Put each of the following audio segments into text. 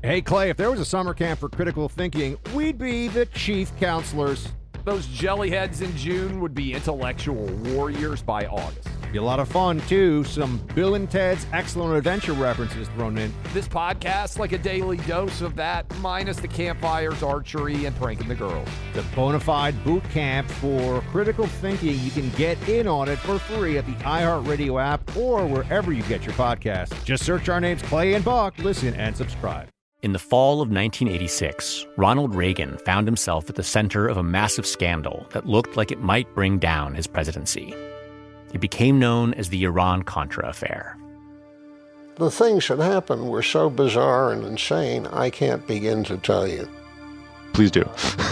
Hey, Clay, if there was a summer camp for critical thinking, we'd be the chief counselors. Those jellyheads in June would be intellectual warriors by August. Be a lot of fun, too. Some Bill and Ted's Excellent Adventure references thrown in. This podcast, like a daily dose of that, minus the campfires, archery, and pranking the girls. The bona fide boot camp for critical thinking. You can get in on it for free at the iHeartRadio app or wherever you get your podcasts. Just search our names, Clay and Buck. Listen and subscribe. In the fall of 1986, Ronald Reagan found himself at the center of a massive scandal that looked like it might bring down his presidency. It became known as the Iran-Contra affair. The things that happened were so bizarre and insane, I can't begin to tell you. Please do.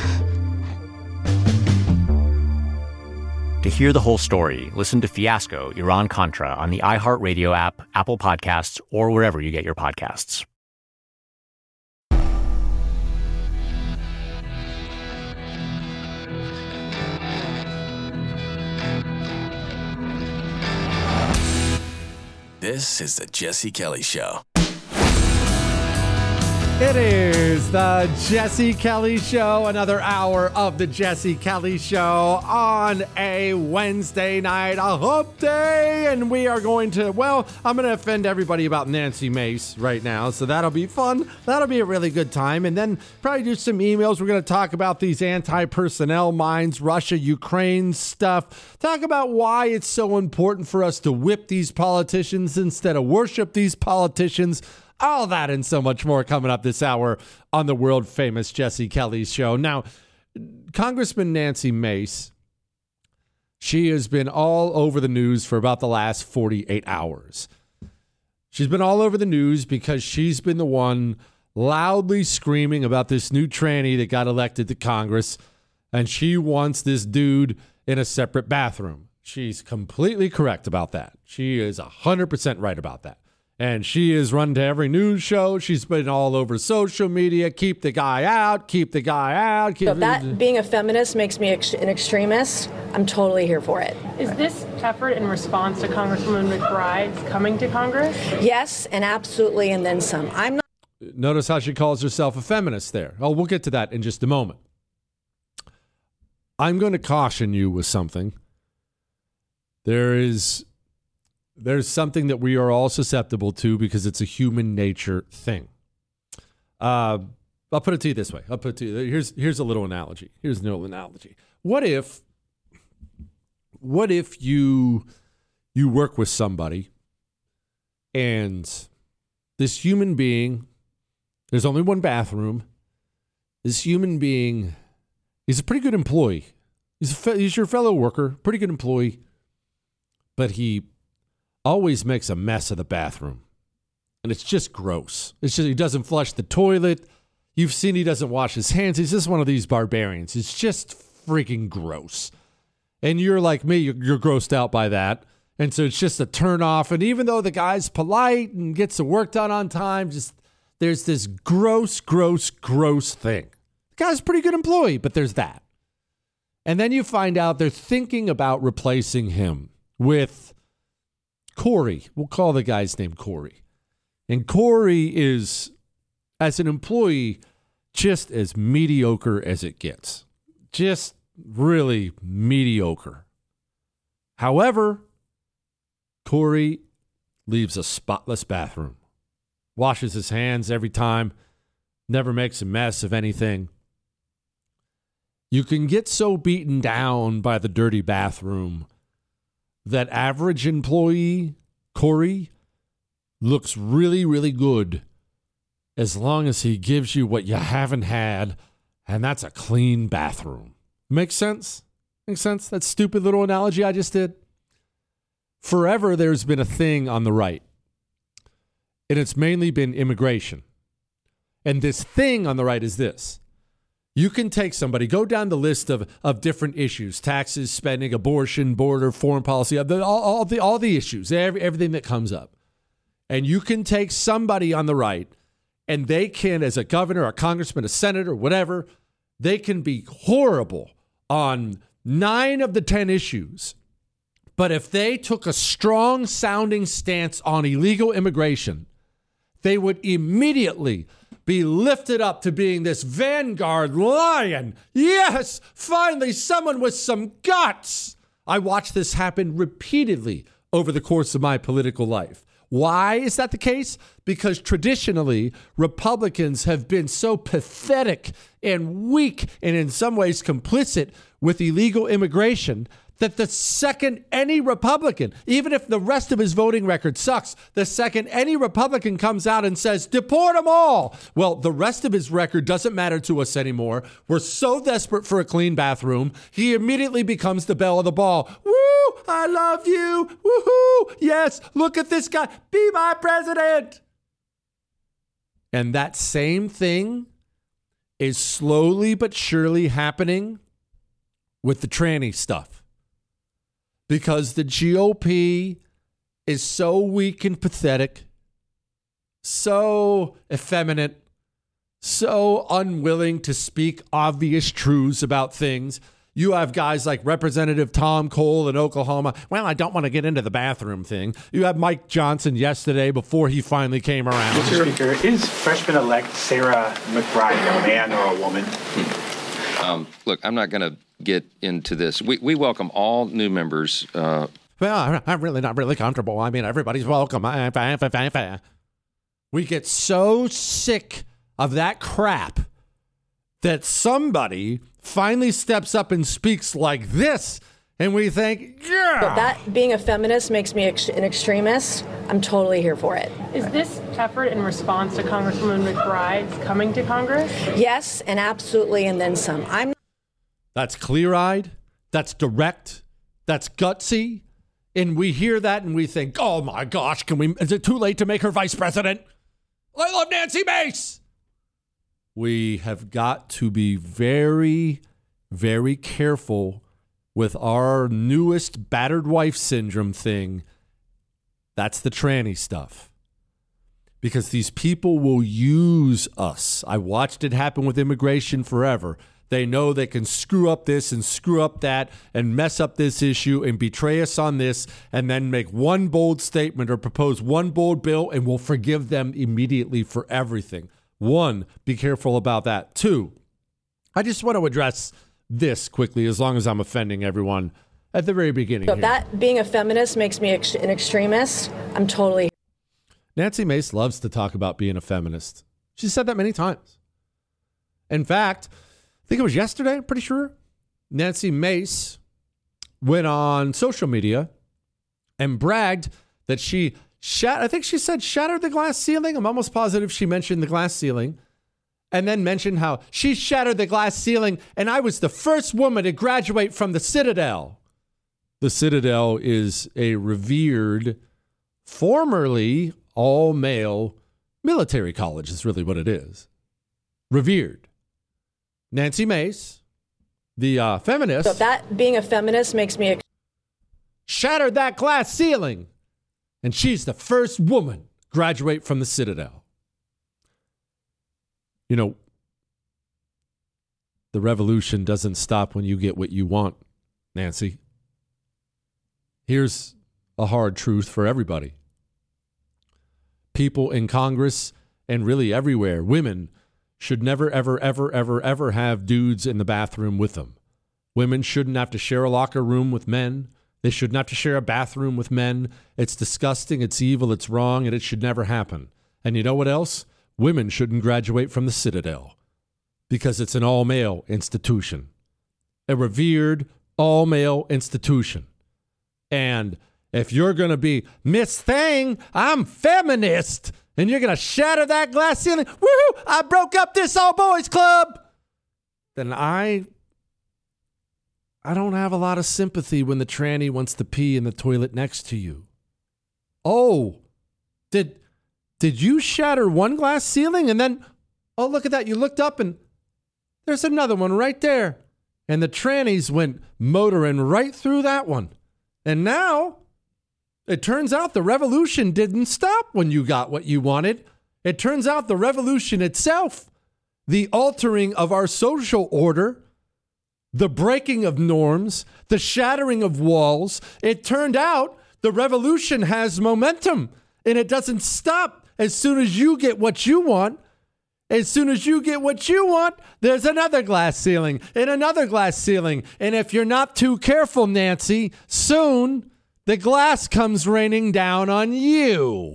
To hear the whole story, listen to Fiasco, Iran-Contra on the iHeartRadio app, Apple Podcasts, or wherever you get your podcasts. This is the Jesse Kelly Show. It is the Jesse Kelly Show, another hour of the Jesse Kelly Show on a Wednesday night, a hump day, and we are going to, I'm going to offend everybody about Nancy Mace right now, so that'll be fun. That'll be a really good time, and then probably do some emails. We're going to talk about these anti-personnel mines, Russia-Ukraine stuff, talk about why it's so important for us to whip these politicians instead of worship these politicians. All that and so much more coming up this hour on the world-famous Jesse Kelly Show. Now, Congressman Nancy Mace, she has been all over the news for about the last 48 hours. She's been all over the news because she's been the one loudly screaming about this new tranny that got elected to Congress, and she wants this dude in a separate bathroom. She's completely correct about that. She is 100% right about that. And she is run to every news show. She's been all over social media. Keep the guy out. Keep the guy out. So that being a feminist makes me an extremist. I'm totally here for it. Is this effort in response to Congresswoman McBride's coming to Congress? Yes, and absolutely, and then some. I'm not. Notice how she calls herself a feminist there. Oh, we'll get to that in just a moment. I'm going to caution you with something. There's something that we are all susceptible to because it's a human nature thing. I'll put it to you this way. Here's a little analogy. What if you work with somebody and this human being, there's only one bathroom. This human being, he's a pretty good employee. He's your fellow worker, pretty good employee, but he always makes a mess of the bathroom. And it's just gross. It's just, he doesn't flush the toilet. You've seen he doesn't wash his hands. He's just one of these barbarians. It's just freaking gross. And you're like me, you're grossed out by that. And so it's just a turn off. And even though the guy's polite and gets the work done on time, just there's this gross thing. The guy's a pretty good employee, but there's that. And then you find out they're thinking about replacing him with Corey. We'll call the guy's name Corey. And Corey is, as an employee, just as mediocre as it gets. Just really mediocre. However, Corey leaves a spotless bathroom. Washes his hands every time. Never makes a mess of anything. You can get so beaten down by the dirty bathroom that average employee, Corey, looks really, really good as long as he gives you what you haven't had, and that's a clean bathroom. Makes sense? Makes sense? That stupid little analogy I just did? Forever, there's been a thing on the right, and it's mainly been immigration. And this thing on the right is this. You can take somebody, go down the list of different issues, taxes, spending, abortion, border, foreign policy, all the issues, everything that comes up. And you can take somebody on the right, and they can, as a governor, a congressman, a senator, whatever, they can be horrible on 9 of the 10 issues. But if they took a strong sounding stance on illegal immigration, they would immediately be lifted up to being this vanguard lion. Yes, finally, someone with some guts. I watched this happen repeatedly over the course of my political life. Why is that the case? Because traditionally, Republicans have been so pathetic and weak and in some ways complicit with illegal immigration that the second any Republican, even if the rest of his voting record sucks, the second any Republican comes out and says, deport them all, well, the rest of his record doesn't matter to us anymore. We're so desperate for a clean bathroom, he immediately becomes the belle of the ball. Woo! I love you. Woohoo! Yes, look at this guy. Be my president. And that same thing is slowly but surely happening with the tranny stuff. Because the GOP is so weak and pathetic, so effeminate, so unwilling to speak obvious truths about things. You have guys like Representative Tom Cole in Oklahoma. Well, I don't want to get into the bathroom thing. You have Mike Johnson yesterday before he finally came around. Mr. Speaker, is freshman-elect Sarah McBride a man or a woman? Look, I'm not going to get into this. We welcome all new members. Well, I'm really not really comfortable. I mean, everybody's welcome. We get so sick of that crap that somebody finally steps up and speaks like this, and we think, yeah. But that being a feminist makes me an extremist. I'm totally here for it. Is this effort in response to Congresswoman McBride's coming to Congress? Yes, and absolutely, and then some. That's clear-eyed. That's direct. That's gutsy. And we hear that and we think, oh my gosh, is it too late to make her vice president? I love Nancy Mace. We have got to be very, very careful with our newest battered wife syndrome thing. That's the tranny stuff. Because these people will use us. I watched it happen with immigration forever. They know they can screw up this and screw up that and mess up this issue and betray us on this and then make one bold statement or propose one bold bill and we'll forgive them immediately for everything. One, be careful about that. Two, I just want to address this quickly as long as I'm offending everyone at the very beginning. So here. That being a feminist makes me an extremist. I'm totally. Nancy Mace loves to talk about being a feminist. She said that many times. In fact, I think it was yesterday, I'm pretty sure, Nancy Mace went on social media and bragged that she shattered the glass ceiling. I'm almost positive she mentioned the glass ceiling. And then mentioned how she shattered the glass ceiling and I was the first woman to graduate from the Citadel. The Citadel is a revered, formerly all-male military college is really what it is. Revered. Nancy Mace, the feminist. So that being a feminist makes me shattered that glass ceiling. And she's the first woman to graduate from the Citadel. You know, the revolution doesn't stop when you get what you want, Nancy. Here's a hard truth for everybody. People in Congress and really everywhere, women should never, ever, ever, ever, ever have dudes in the bathroom with them. Women shouldn't have to share a locker room with men. They shouldn't have to share a bathroom with men. It's disgusting, it's evil, it's wrong, and it should never happen. And you know what else? Women shouldn't graduate from the Citadel because it's an all-male institution, a revered all-male institution. And if you're going to be Miss Thing, I'm feminist, and you're going to shatter that glass ceiling, woohoo, I broke up this all-boys club, then I don't have a lot of sympathy when the tranny wants to pee in the toilet next to you. Oh, did you shatter one glass ceiling and then, oh, look at that. You looked up and there's another one right there. And the trannies went motoring right through that one. And now it turns out the revolution didn't stop when you got what you wanted. It turns out the revolution itself, the altering of our social order, the breaking of norms, the shattering of walls, it turned out the revolution has momentum and it doesn't stop as soon as you get what you want, there's another glass ceiling and another glass ceiling. And if you're not too careful, Nancy, soon the glass comes raining down on you.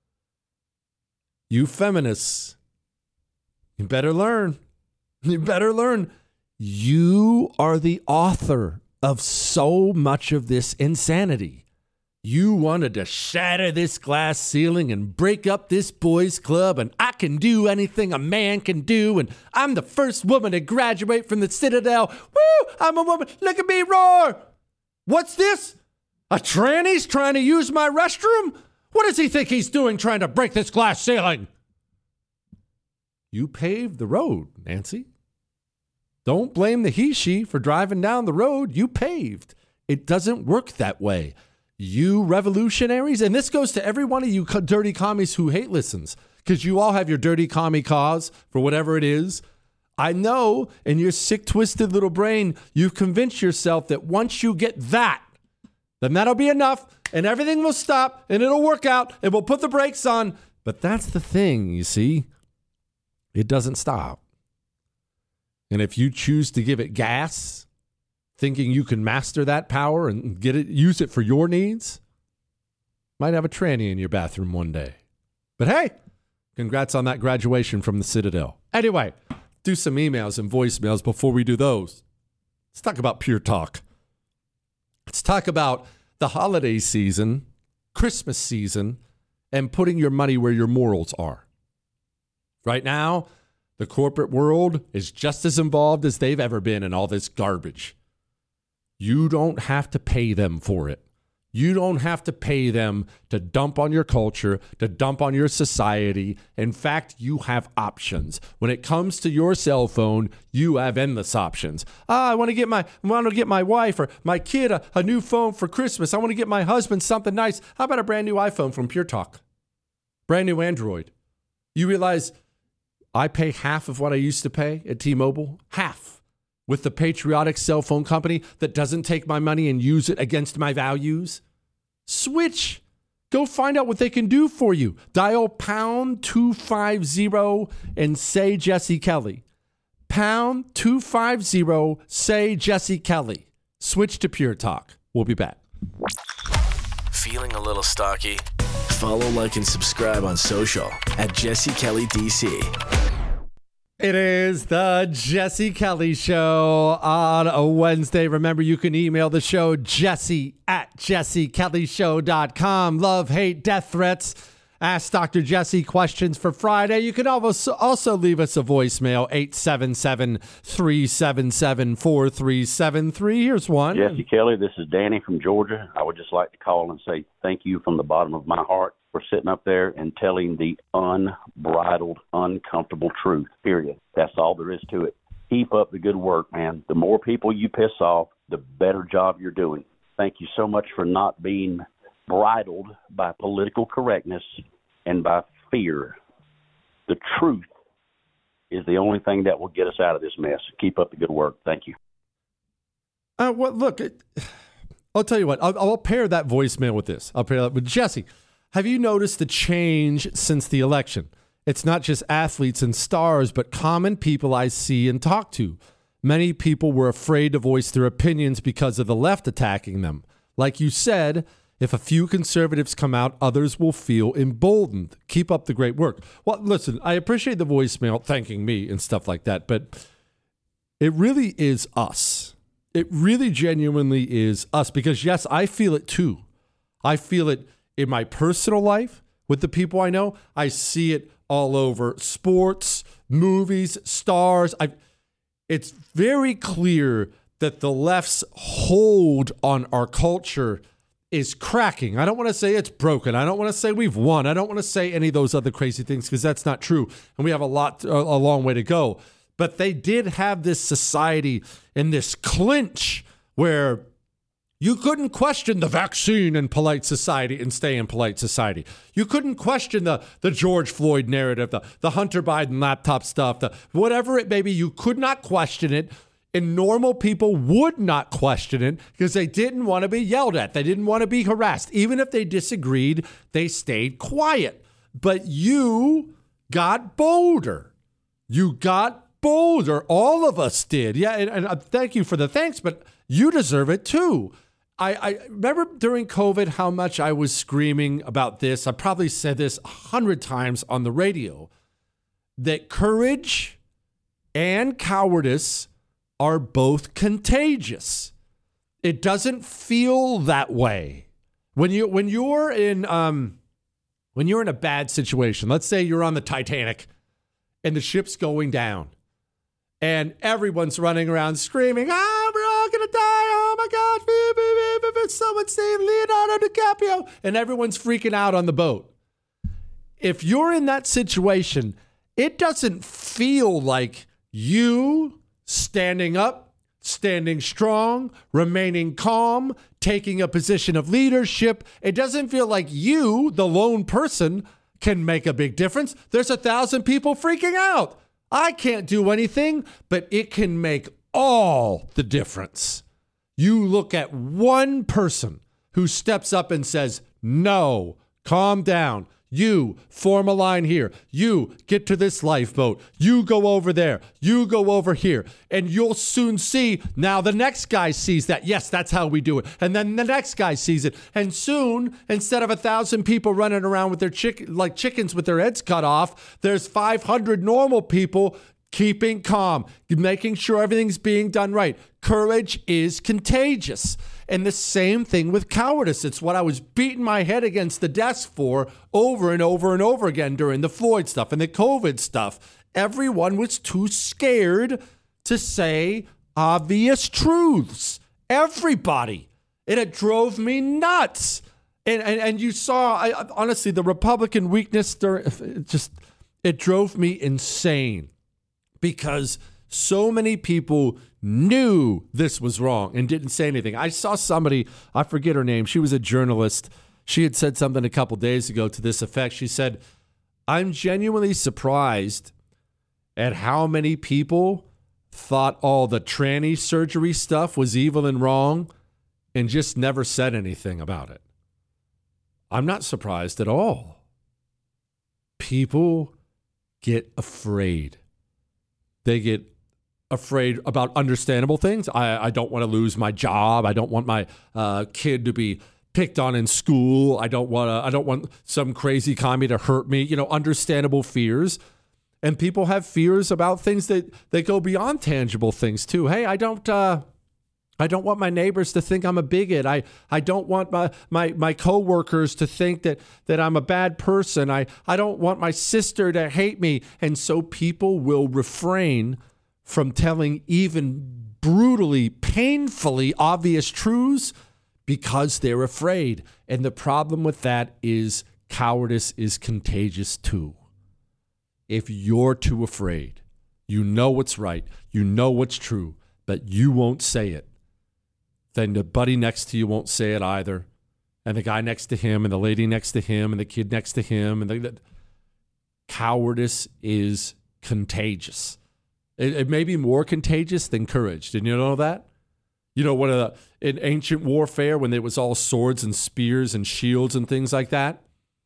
You feminists, you better learn. You better learn. You are the author of so much of this insanity. You wanted to shatter this glass ceiling and break up this boys' club, and I can do anything a man can do, and I'm the first woman to graduate from the Citadel. Woo! I'm a woman. Look at me roar. What's this? A tranny's trying to use my restroom? What does he think he's doing trying to break this glass ceiling? You paved the road, Nancy. Don't blame the he-she for driving down the road you paved. It doesn't work that way. You revolutionaries, and this goes to every one of you dirty commies who hate listens, because you all have your dirty commie cause for whatever it is. I know in your sick, twisted little brain, you've convinced yourself that once you get that, then that'll be enough, and everything will stop, and it'll work out, and we'll put the brakes on. But that's the thing, you see. It doesn't stop. And if you choose to give it gas, thinking you can master that power and use it for your needs, might have a tranny in your bathroom one day. But hey, congrats on that graduation from the Citadel. Anyway, do some emails and voicemails before we do those. Let's talk about pure talk. Let's talk about the holiday season, Christmas season, and putting your money where your morals are. Right now, the corporate world is just as involved as they've ever been in all this garbage. You don't have to pay them for it. You don't have to pay them to dump on your culture, to dump on your society. In fact, you have options. When it comes to your cell phone, you have endless options. I want to get my wife or my kid a new phone for Christmas. I want to get my husband something nice. How about a brand new iPhone from Pure Talk? Brand new Android. You realize I pay half of what I used to pay at T-Mobile? Half. With the patriotic cell phone company that doesn't take my money and use it against my values? Switch. Go find out what they can do for you. Dial pound 250 and say Jesse Kelly. Pound 250, say Jesse Kelly. Switch to Pure Talk. We'll be back. Feeling a little stocky? Follow, like, and subscribe on social at Jesse Kelly DC. It is the Jesse Kelly Show on a Wednesday. Remember, you can email the show, jesse@jessekellyshow.com. Love, hate, death threats. Ask Dr. Jesse questions for Friday. You can also leave us a voicemail, 877-377-4373. Here's one. Jesse Kelly, this is Danny from Georgia. I would just like to call and say thank you from the bottom of my heart for sitting up there and telling the unbridled, uncomfortable truth, period. That's all there is to it. Keep up the good work, man. The more people you piss off, the better job you're doing. Thank you so much for not being bridled by political correctness and by fear. The truth is the only thing that will get us out of this mess. Keep up the good work. Thank you. Well, look, I'll tell you what. I'll pair that voicemail with this. I'll pair that with Jesse. Have you noticed the change since the election? It's not just athletes and stars, but common people I see and talk to. Many people were afraid to voice their opinions because of the left attacking them. Like you said, if a few conservatives come out, others will feel emboldened. Keep up the great work. Well, listen, I appreciate the voicemail thanking me and stuff like that, but it really is us. It really genuinely is us because, yes, I feel it too. I feel it in my personal life with the people I know. I see it all over sports, movies, stars. It's very clear that the left's hold on our culture is cracking. I don't want to say it's broken. I don't want to say we've won. I don't want to say any of those other crazy things because that's not true. And we have a long way to go. But they did have this society in this clinch where you couldn't question the vaccine in polite society and stay in polite society. You couldn't question the George Floyd narrative, the Hunter Biden laptop stuff, the whatever it may be. You could not question it. And normal people would not question it because they didn't want to be yelled at. They didn't want to be harassed. Even if they disagreed, they stayed quiet. but you got bolder. You got bolder. All of us did. Yeah, and thank you for the thanks, but you deserve it too. I remember during COVID how much I was screaming about this. I probably said this 100 times on the radio, that courage and cowardice are both contagious. It doesn't feel that way. When you're in a bad situation, let's say you're on the Titanic and the ship's going down and everyone's running around screaming, we're all going to die. Oh my God. Someone save Leonardo DiCaprio. And everyone's freaking out on the boat. If you're in that situation, it doesn't feel like you standing up, standing strong, remaining calm, taking a position of leadership. It doesn't feel like you, the lone person, can make a big difference. There's 1,000 people freaking out. I can't do anything, but it can make all the difference. You look at one person who steps up and says, no, calm down. You form a line here. You get to this lifeboat. You go over there. You go over here. And you'll soon see, now the next guy sees that. Yes, that's how we do it. And then the next guy sees it. And soon, instead of 1,000 people running around with their like chickens with their heads cut off, there's 500 normal people keeping calm, making sure everything's being done right. Courage is contagious. And the same thing with cowardice. It's what I was beating my head against the desk for over and over and over again during the Floyd stuff and the COVID stuff. Everyone was too scared to say obvious truths. Everybody. And it drove me nuts. And you saw, honestly, the Republican weakness, it drove me insane. Because so many people knew this was wrong and didn't say anything. I saw somebody, I forget her name, she was a journalist. She had said something a couple days ago to this effect. She said, I'm genuinely surprised at how many people thought all the tranny surgery stuff was evil and wrong and just never said anything about it. I'm not surprised at all. People get afraid. They get afraid about understandable things. I don't want to lose my job. I don't want my kid to be picked on in school. I don't want some crazy commie to hurt me. Understandable fears. And people have fears about things that go beyond tangible things too. Hey, I don't want my neighbors to think I'm a bigot. I don't want my coworkers to think that I'm a bad person. I don't want my sister to hate me. And so people will refrain from telling even brutally, painfully obvious truths because they're afraid. And the problem with that is cowardice is contagious too. If you're too afraid, you know what's right, you know what's true, but you won't say it, then the buddy next to you won't say it either. And the guy next to him and the lady next to him and the kid next to him. And cowardice is contagious. It may be more contagious than courage. Didn't you know that? In ancient warfare, when it was all swords and spears and shields and things like that,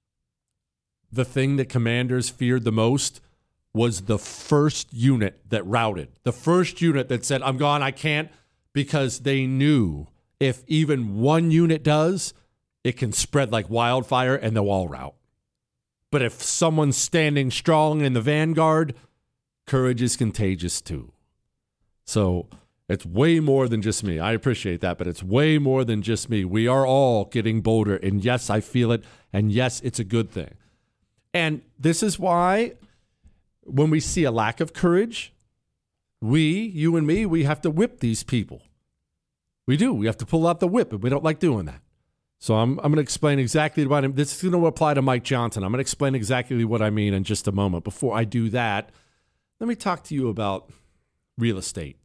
the thing that commanders feared the most was the first unit that routed. The first unit that said, I'm gone, I can't. Because they knew if even one unit does, it can spread like wildfire and they'll all rout. But if someone's standing strong in the vanguard, courage is contagious too. So it's way more than just me. I appreciate that, but it's way more than just me. We are all getting bolder. And yes, I feel it. And yes, it's a good thing. And this is why when we see a lack of courage, you and me, we have to whip these people. We do. We have to pull out the whip, and we don't like doing that. So I'm going to explain exactly what I mean. This is going to apply to Mike Johnson. I'm going to explain exactly what I mean in just a moment. Before I do that, let me talk to you about real estate.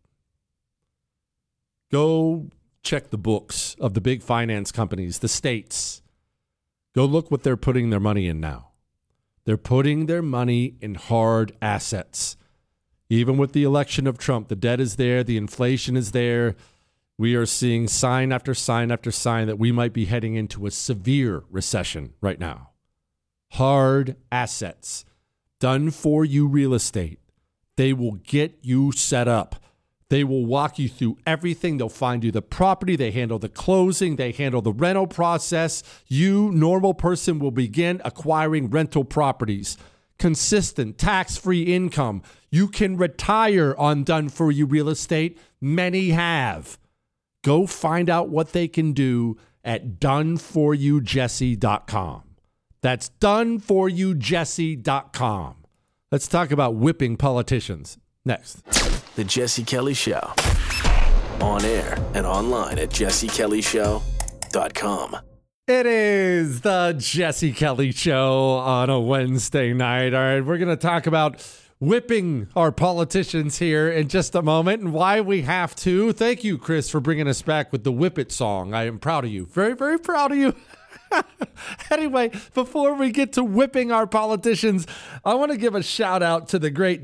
Go check the books of the big finance companies, the states. Go look what they're putting their money in now. They're putting their money in hard assets. Even with the election of Trump, the debt is there, the inflation is there. We are seeing sign after sign after sign that we might be heading into a severe recession right now. hard assets. Done for you real estate. They will get you set up. They will walk you through everything. They'll find you the property. They handle the closing. They handle the rental process. You, normal person, will begin acquiring rental properties. Consistent, tax-free income. You can retire on Done For You Real Estate. Many have. Go find out what they can do at doneforyoujesse.com. That's doneforyoujesse.com. Let's talk about whipping politicians next. The Jesse Kelly Show. On air and online at jessekellyshow.com. It is the Jesse Kelly Show on a Wednesday night. All right, we're going to talk about whipping our politicians here in just a moment and why we have to. Thank you, Chris, for bringing us back with the Whip It song. I am proud of you. Very, very proud of you. Anyway, before we get to whipping our politicians, I want to give a shout out to the great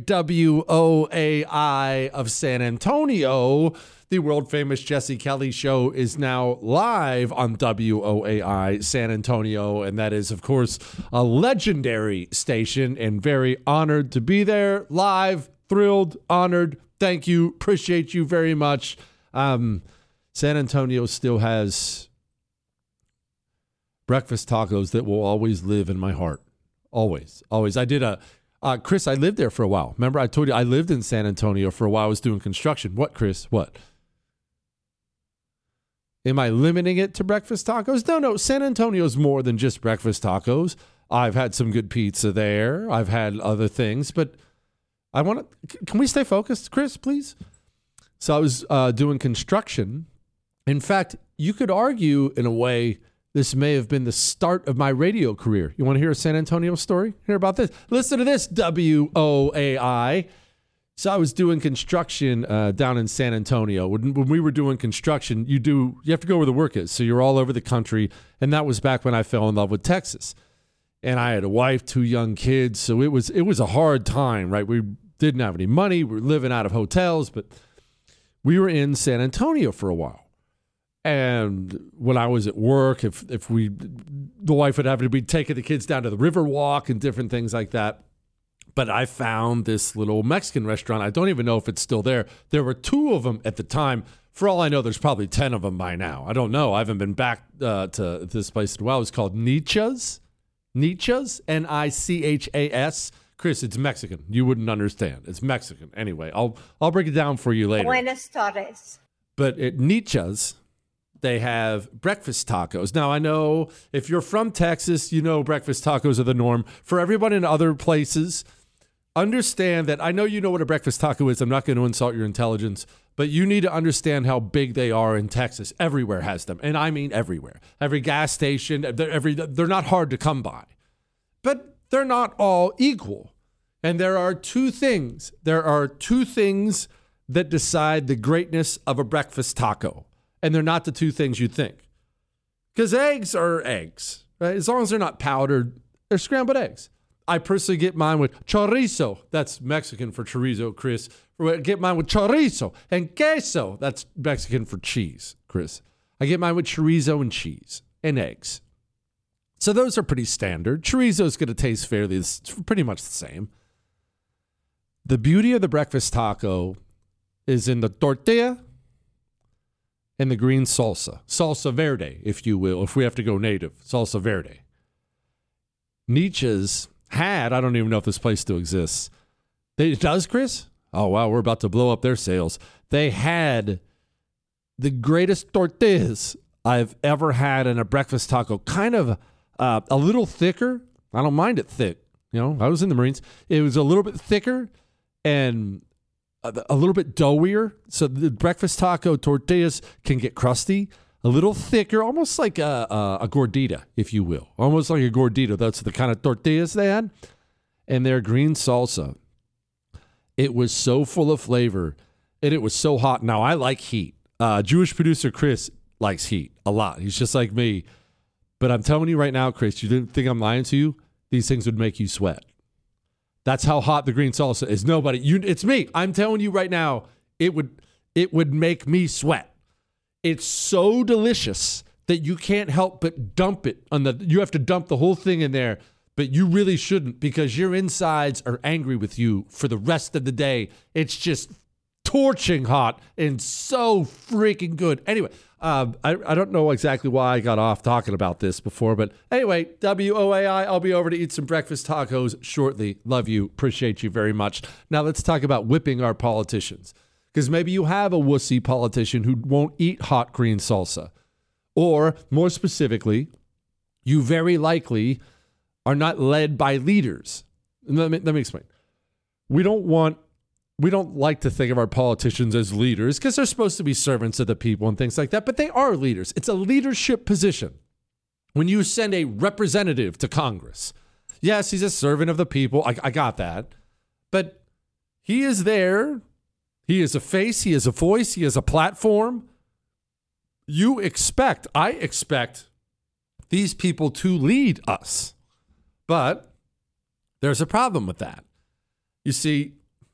WOAI of San Antonio. The world famous Jesse Kelly Show is now live on WOAI San Antonio, and that is, of course, a legendary station, and very honored to be there live. Thrilled, honored. Thank you. Appreciate you very much. San Antonio still has breakfast tacos that will always live in my heart. Always, always. I did Chris, I lived there for a while. Remember, I told you I lived in San Antonio for a while. I was doing construction. What, Chris? What? Am I limiting it to breakfast tacos? No. San Antonio's more than just breakfast tacos. I've had some good pizza there. I've had other things, but can we stay focused, Chris, please? So I was doing construction. In fact, you could argue in a way this may have been the start of my radio career. You want to hear a San Antonio story? Hear about this? Listen to this, WOAI. So I was doing construction down in San Antonio. When we were doing construction, you have to go where the work is. So you're all over the country. And that was back when I fell in love with Texas. And I had a wife, 2 young kids. So it was a hard time, right? We didn't have any money. We were living out of hotels. But we were in San Antonio for a while. And when I was at work, the wife would have to be taking the kids down to the Riverwalk and different things like that. But I found this little Mexican restaurant. I don't even know if it's still there. There were 2 of them at the time. For all I know, there's probably 10 of them by now. I don't know. I haven't been back to this place in a while. It's called Nichas. Nichas, Nichas. Chris, it's Mexican. You wouldn't understand. It's Mexican. Anyway, I'll break it down for you later. Buenas tardes. But at Nichas, they have breakfast tacos. Now, I know if you're from Texas, you know breakfast tacos are the norm. For everyone in other places, understand that I know you know what a breakfast taco is. I'm not going to insult your intelligence, but you need to understand how big they are in Texas. Everywhere has them, and I mean everywhere. Every gas station, they're not hard to come by. But they're not all equal. And there are 2 things. There are 2 things that decide the greatness of a breakfast taco. And they're not the 2 things you'd think. Because eggs are eggs, right? As long as they're not powdered, they're scrambled eggs. I personally get mine with chorizo. That's Mexican for chorizo, Chris. Get mine with chorizo and queso. That's Mexican for cheese, Chris. I get mine with chorizo and cheese and eggs. So those are pretty standard. Chorizo is going to taste fairly, it's pretty much the same. The beauty of the breakfast taco is in the tortilla and the green salsa verde, if you will, if we have to go native, salsa verde. Nichas had, I don't even know if this place still exists. It does, Chris? Oh, wow, we're about to blow up their sales. They had the greatest tortillas I've ever had in a breakfast taco. Kind of a little thicker. I don't mind it thick. You know, I was in the Marines. It was a little bit thicker and a little bit doughier. So the breakfast taco tortillas can get crusty, a little thicker, almost like a gordita, if you will. Almost like a gordita. That's the kind of tortillas they had. And their green salsa. It was so full of flavor, and it was so hot. Now, I like heat. Jewish producer Chris likes heat a lot. He's just like me. But I'm telling you right now, Chris, you didn't think I'm lying to you? These things would make you sweat. That's how hot the green salsa is. It's me. I'm telling you right now, it would make me sweat. It's so delicious that you can't help but dump it you have to dump the whole thing in there. But you really shouldn't, because your insides are angry with you for the rest of the day. It's just torching hot and so freaking good. Anyway, I don't know exactly why I got off talking about this before, but anyway, WOAI, I'll be over to eat some breakfast tacos shortly. Love you. Appreciate you very much. Now let's talk about whipping our politicians, because maybe you have a wussy politician who won't eat hot green salsa. Or more specifically, you very likely are not led by leaders. Let me explain. We don't like to think of our politicians as leaders because they're supposed to be servants of the people and things like that, but they are leaders. It's a leadership position. When you send a representative to Congress, yes, he's a servant of the people. I got that. But he is there. He is a face. He is a voice. He is a platform. I expect these people to lead us. But there's a problem with that. You see,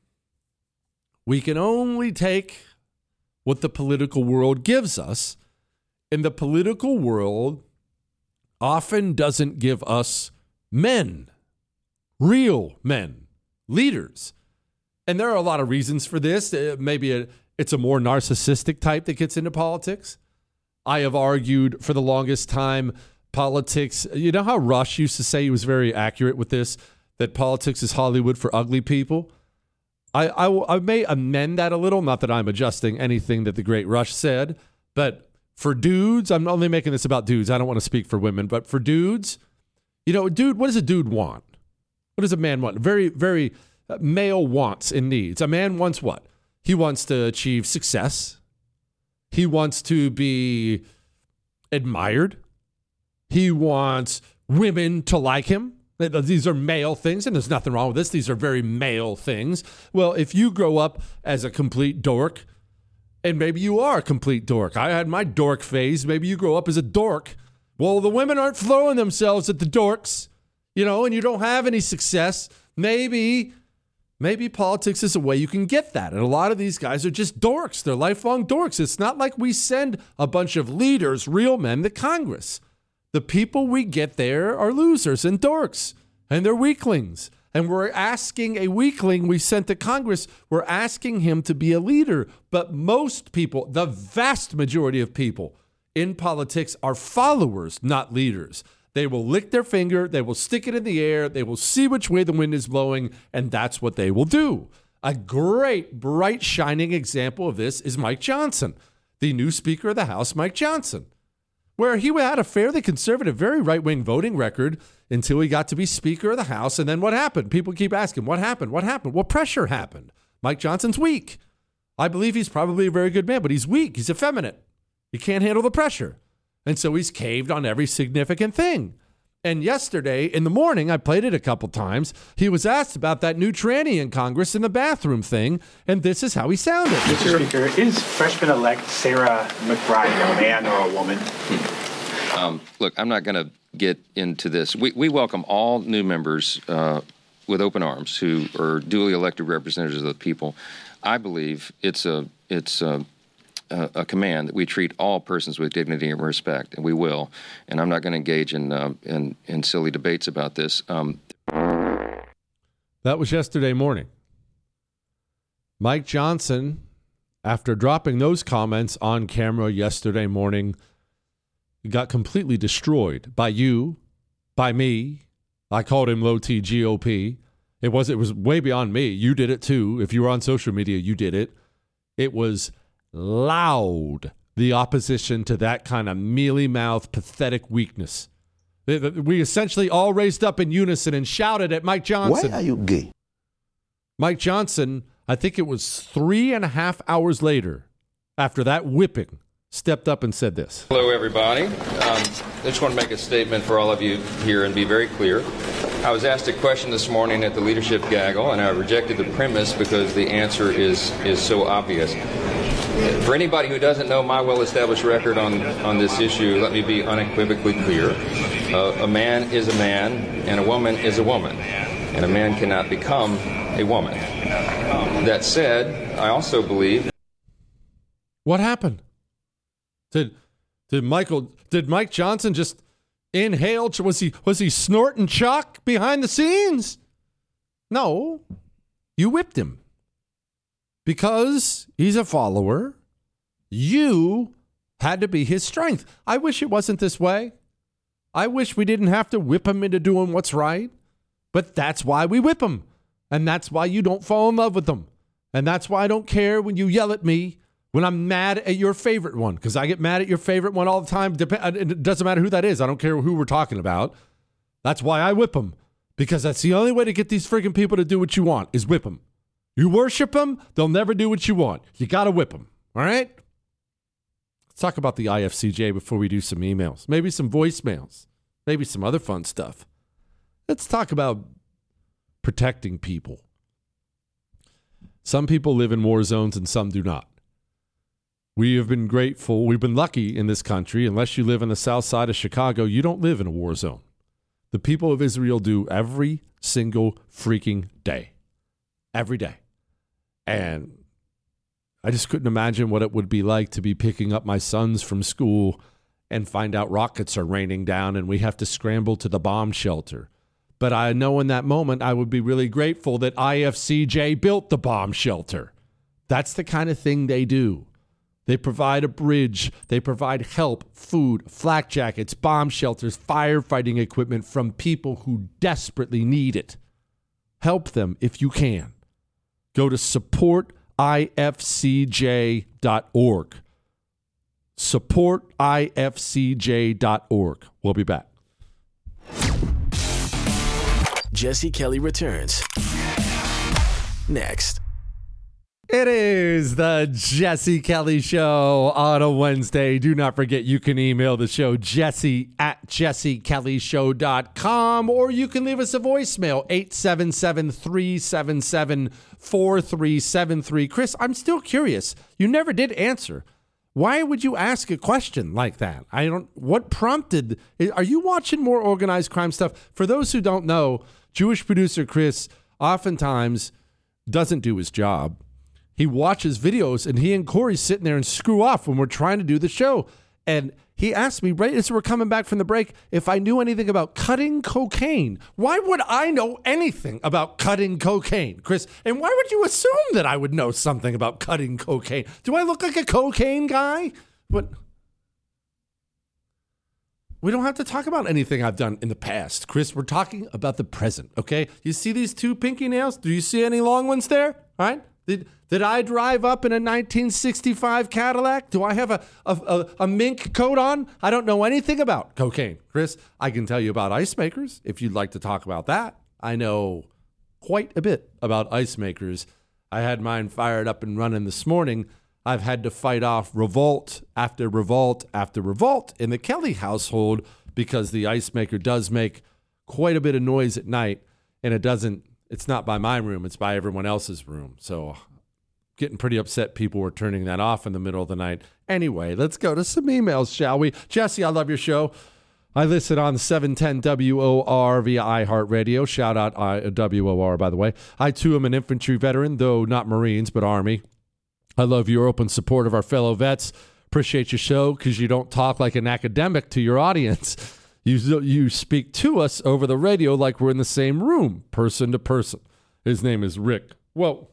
we can only take what the political world gives us, and the political world often doesn't give us men, real men, leaders. And there are a lot of reasons for this. Maybe it's a more narcissistic type that gets into politics. I have argued for the longest time politics. You know how Rush used to say, he was very accurate with this, that politics is Hollywood for ugly people? I may amend that a little, not that I'm adjusting anything that the great Rush said, but for dudes, I'm only making this about dudes. I don't want to speak for women, but for dudes, what does a dude want? What does a man want? Very, very male wants and needs. A man wants what? He wants to achieve success. He wants to be admired. He wants women to like him. These are male things, and there's nothing wrong with this. These are very male things. Well, if you grow up as a complete dork, and maybe you are a complete dork. I had my dork phase. Maybe you grow up as a dork. Well, the women aren't throwing themselves at the dorks, and you don't have any success. Maybe politics is a way you can get that. And a lot of these guys are just dorks. They're lifelong dorks. It's not like we send a bunch of leaders, real men, to Congress. The people we get there are losers and dorks, and they're weaklings. And we're asking a weakling we sent to Congress, we're asking him to be a leader. But most people, the vast majority of people in politics are followers, not leaders. They will lick their finger, they will stick it in the air, they will see which way the wind is blowing, and that's what they will do. A great, bright, shining example of this is Mike Johnson, the new Speaker of the House, Mike Johnson, where he had a fairly conservative, very right-wing voting record until he got to be Speaker of the House. And then what happened? People keep asking, what happened? What happened? Well, pressure happened. Mike Johnson's weak. I believe he's probably a very good man, but he's weak. He's effeminate. He can't handle the pressure. And so he's caved on every significant thing. And yesterday in the morning, I played it a couple times, he was asked about that new tranny in Congress in the bathroom thing, and this is how he sounded. Mr. Speaker, is freshman-elect Sarah McBride a man or a woman? Look, I'm not going to get into this. We welcome all new members with open arms who are duly elected representatives of the people. I believe it's a command that we treat all persons with dignity and respect, and we will. And I'm not going to engage in silly debates about this. That was yesterday morning. Mike Johnson, after dropping those comments on camera yesterday morning, got completely destroyed by you, by me. I called him low T GOP. It was way beyond me. You did it too. If you were on social media, you did it. It was loud, the opposition to that kind of mealy-mouthed, pathetic weakness. We essentially all raised up in unison and shouted at Mike Johnson. Why are you gay? Mike Johnson, I think it was 3.5 hours later, after that whipping, stepped up and said this. Hello, everybody. I just want to make a statement for all of you here and be very clear. I was asked a question this morning at the leadership gaggle, and I rejected the premise because the answer is so obvious. For anybody who doesn't know my well-established record on this issue, let me be unequivocally clear. A man is a man, and a woman is a woman, and a man cannot become a woman. That said, I also believe... What happened? Did Mike Johnson just Inhaled? Was he snorting chalk behind the scenes? No. You whipped him. Because he's a follower, you had to be his strength. I wish it wasn't this way. I wish we didn't have to whip him into doing what's right. But that's why we whip him. And that's why you don't fall in love with them. And that's why I don't care when you yell at me when I'm mad at your favorite one. Because I get mad at your favorite one all the time. It doesn't matter who that is. I don't care who we're talking about. That's why I whip them. Because that's the only way to get these freaking people to do what you want is whip them. You worship them, they'll never do what you want. You got to whip them. All right? Let's talk about the IFCJ before we do some emails. Maybe some voicemails. Maybe some other fun stuff. Let's talk about protecting people. Some people live in war zones and some do not. We have been grateful. We've been lucky in this country. Unless you live in the south side of Chicago, you don't live in a war zone. The people of Israel do every single freaking day. Every day. And I just couldn't imagine what it would be like to be picking up my sons from school and find out rockets are raining down and we have to scramble to the bomb shelter. But I know in that moment I would be really grateful that IFCJ built the bomb shelter. That's the kind of thing they do. They provide a bridge. They provide help, food, flak jackets, bomb shelters, firefighting equipment from people who desperately need it. Help them if you can. Go to supportifcj.org. Supportifcj.org. We'll be back. Jesse Kelly returns next. It is the Jesse Kelly Show on a Wednesday. Do not forget you can email the show jesse@jessekellyshow.com or you can leave us a voicemail 877-377-4373. Chris, I'm still curious. You never did answer. Why would you ask a question like that? What prompted? Are you watching more organized crime stuff? For those who don't know, Jewish producer Chris oftentimes doesn't do his job. He watches videos and he and Corey sitting there and screw off when we're trying to do the show. And he asked me right as we're coming back from the break if I knew anything about cutting cocaine. Why would I know anything about cutting cocaine, Chris? And why would you assume that I would know something about cutting cocaine? Do I look like a cocaine guy? What? We don't have to talk about anything I've done in the past, Chris. We're talking about the present, okay? You see these two pinky nails? Do you see any long ones there? All right? Did I drive up in a 1965 Cadillac? Do I have a mink coat on? I don't know anything about cocaine. Chris, I can tell you about ice makers if you'd like to talk about that. I know quite a bit about ice makers. I had mine fired up and running this morning. I've had to fight off revolt after revolt after revolt in the Kelly household because the ice maker does make quite a bit of noise at night, and it's not by my room, it's by everyone else's room. So getting pretty upset people were turning that off in the middle of the night. Anyway, let's go to some emails, shall we? Jesse, I love your show. I listen on 710 WOR via iHeartRadio. Shout out WOR, by the way. I, too, am an infantry veteran, though not Marines, but Army. I love your open support of our fellow vets. Appreciate your show because you don't talk like an academic to your audience. You speak to us over the radio like we're in the same room, person to person. His name is Rick. Whoa.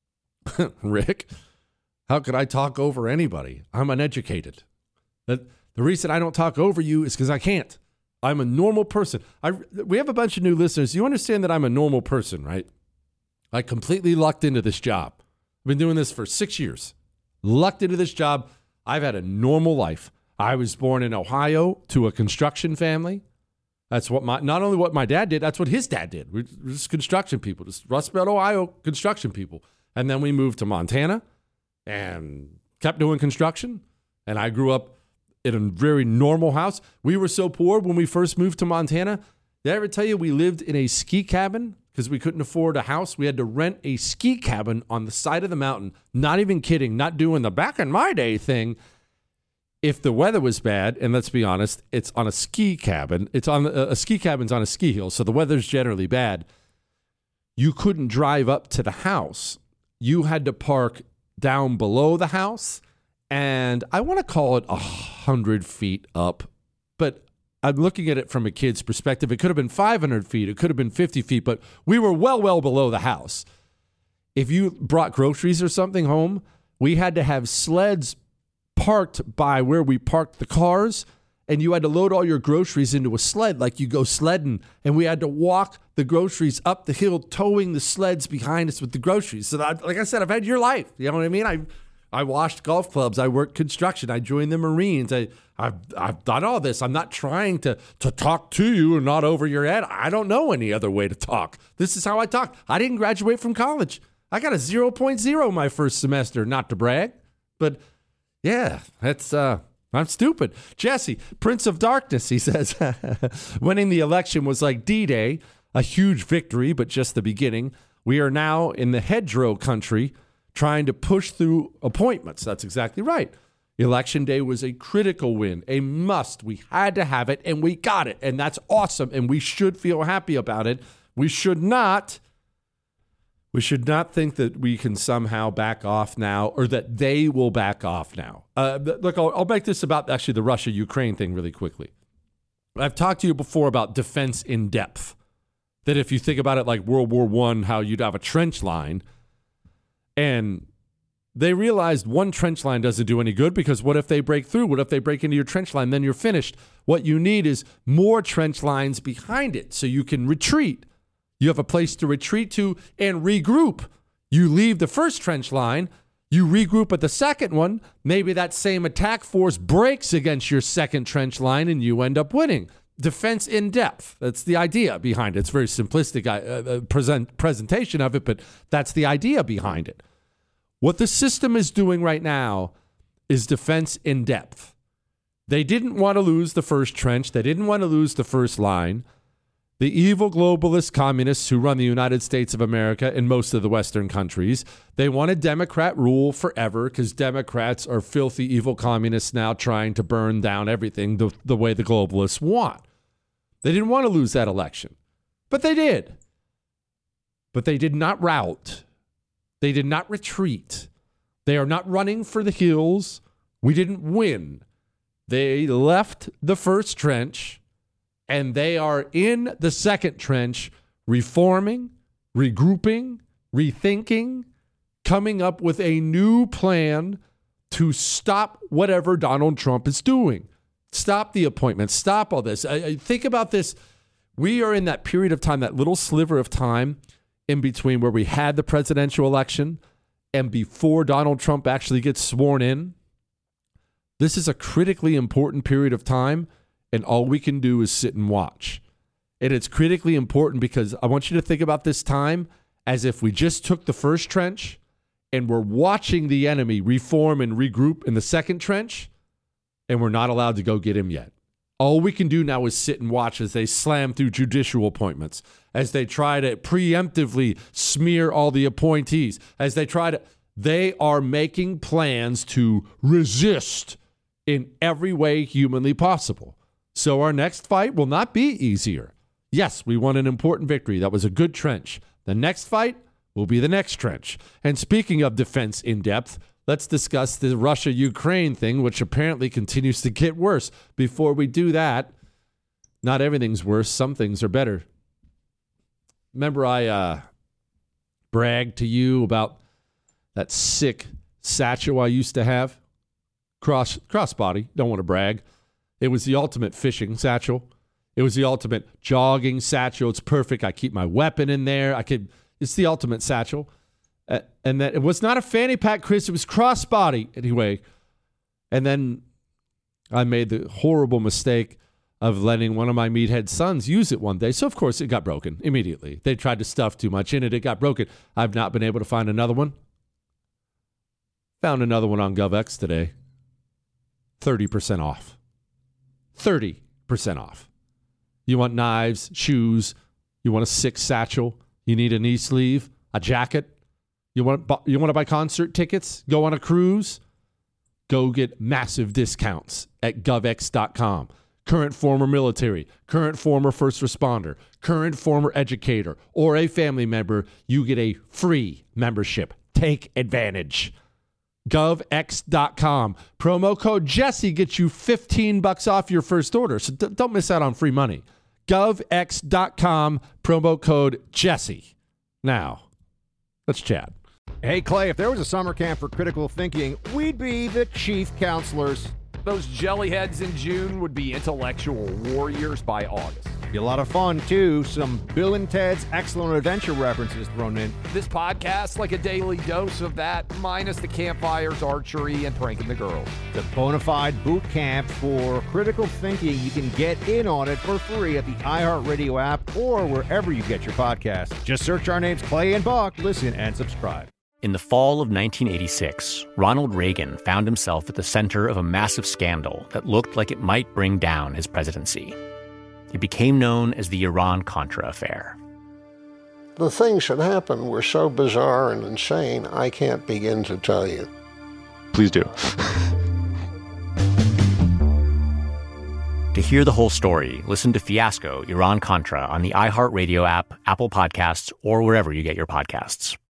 Rick, how could I talk over anybody? I'm uneducated. The reason I don't talk over you is because I can't. I'm a normal person. We have a bunch of new listeners. You understand that I'm a normal person, right? I completely lucked into this job. I've been doing this for 6 years. Lucked into this job. I've had a normal life. I was born in Ohio to a construction family. That's not only what my dad did, that's what his dad did. We're just construction people, just Rust Belt, Ohio construction people. And then we moved to Montana and kept doing construction. And I grew up in a very normal house. We were so poor when we first moved to Montana. Did I ever tell you we lived in a ski cabin because we couldn't afford a house? We had to rent a ski cabin on the side of the mountain. Not even kidding, not doing the back in my day thing. If the weather was bad, and let's be honest, it's on a ski cabin. It's on a ski cabin's on a ski hill, so the weather's generally bad. You couldn't drive up to the house. You had to park down below the house, and I want to call it 100 feet up, but I'm looking at it from a kid's perspective. It could have been 500 feet. It could have been 50 feet, but we were well below the house. If you brought groceries or something home, we had to have sleds parked by where we parked the cars, and you had to load all your groceries into a sled like you go sledding, and we had to walk the groceries up the hill, towing the sleds behind us with the groceries. So, like I said, I've had your life. You know what I mean? I washed golf clubs. I worked construction. I joined the Marines. I've done all this. I'm not trying to talk to you and not over your head. I don't know any other way to talk. This is how I talk. I didn't graduate from college. I got a 0.0 my first semester, not to brag. But, yeah, that's I'm stupid. Jesse, Prince of Darkness, he says, winning the election was like D-Day, a huge victory, but just the beginning. We are now in the hedgerow country trying to push through appointments. That's exactly right. Election day was a critical win, a must. We had to have it, and we got it, and that's awesome, and we should feel happy about it. We should not think that we can somehow back off now, or that they will back off now. Look, I'll make this about actually the Russia-Ukraine thing really quickly. I've talked to you before about defense in depth, that if you think about it like World War I, how you'd have a trench line, and they realized one trench line doesn't do any good, because what if they break through? What if they break into your trench line? Then you're finished. What you need is more trench lines behind it so you can retreat. You have a place to retreat to and regroup. You leave the first trench line, you regroup at the second one. Maybe that same attack force breaks against your second trench line and you end up winning. Defense in depth. That's the idea behind it. It's a very simplistic presentation of it, but that's the idea behind it. What the system is doing right now is defense in depth. They didn't want to lose the first trench. They didn't want to lose the first line. The evil globalist communists who run the United States of America and most of the Western countries, they wanted Democrat rule forever, because Democrats are filthy, evil communists now trying to burn down everything the way the globalists want. They didn't want to lose that election, but they did. But they did not rout. They did not retreat. They are not running for the hills. We didn't win. They left the first trench, and they are in the second trench, reforming, regrouping, rethinking, coming up with a new plan to stop whatever Donald Trump is doing. Stop the appointments. Stop all this. Think about this. We are in that period of time, that little sliver of time in between where we had the presidential election and before Donald Trump actually gets sworn in. This is a critically important period of time, and all we can do is sit and watch. And it's critically important because I want you to think about this time as if we just took the first trench and we're watching the enemy reform and regroup in the second trench, and we're not allowed to go get him yet. All we can do now is sit and watch as they slam through judicial appointments, as they try to preemptively smear all the appointees, as they are making plans to resist in every way humanly possible. So our next fight will not be easier. Yes, we won an important victory. That was a good trench. The next fight will be the next trench. And speaking of defense in depth, let's discuss the Russia-Ukraine thing, which apparently continues to get worse. Before we do that, not everything's worse. Some things are better. Remember I bragged to you about that sick satchel I used to have? Crossbody. Don't want to brag. It was the ultimate fishing satchel. It was the ultimate jogging satchel. It's perfect. I keep my weapon in there. It's the ultimate satchel. And that it was not a fanny pack, Chris. It was crossbody. Anyway, and then I made the horrible mistake of letting one of my meathead sons use it one day. So, of course, it got broken immediately. They tried to stuff too much in it. It got broken. I've not been able to find another one. Found another one on GovX today. 30% off. 30% off. You want knives, shoes, you want a sick satchel, you need a knee sleeve, a jacket, you want to buy concert tickets, go on a cruise, go get massive discounts at govx.com. Current former military, current former first responder, current former educator, or a family member, you get a free membership. Take advantage. GovX.com. Promo code Jesse gets you $15 off your first order. So don't miss out on free money. GovX.com. Promo code Jesse. Now, let's chat. Hey, Clay, if there was a summer camp for critical thinking, we'd be the chief counselors. Those jellyheads in June would be intellectual warriors by August. Be a lot of fun, too. Some Bill and Ted's Excellent Adventure references thrown in. This podcast, like a daily dose of that, minus the campfires, archery, and pranking the girls. The bona fide boot camp for critical thinking. You can get in on it for free at the iHeartRadio app or wherever you get your podcasts. Just search our names, Clay and Buck. Listen and subscribe. In the fall of 1986, Ronald Reagan found himself at the center of a massive scandal that looked like it might bring down his presidency. It became known as the Iran-Contra affair. The things that happened were so bizarre and insane, I can't begin to tell you. Please do. To hear the whole story, listen to Fiasco, Iran-Contra on the iHeartRadio app, Apple Podcasts, or wherever you get your podcasts.